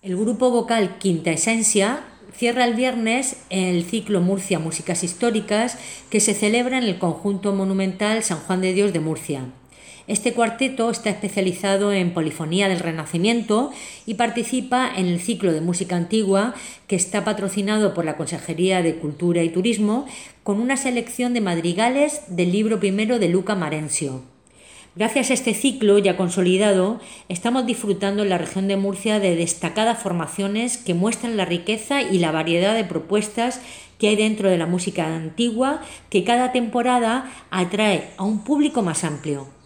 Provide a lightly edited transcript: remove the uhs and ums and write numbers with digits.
El grupo vocal Quinta Esencia cierra el viernes el ciclo Murcia Músicas Históricas que se celebra en el conjunto monumental San Juan de Dios de Murcia. Este cuarteto está especializado en polifonía del Renacimiento y participa en el ciclo de música antigua que está patrocinado por la Consejería de Cultura y Turismo con una selección de madrigales del libro primero de Luca Marencio. Gracias a este ciclo ya consolidado, estamos disfrutando en la región de Murcia de destacadas formaciones que muestran la riqueza y la variedad de propuestas que hay dentro de la música antigua, que cada temporada atrae a un público más amplio.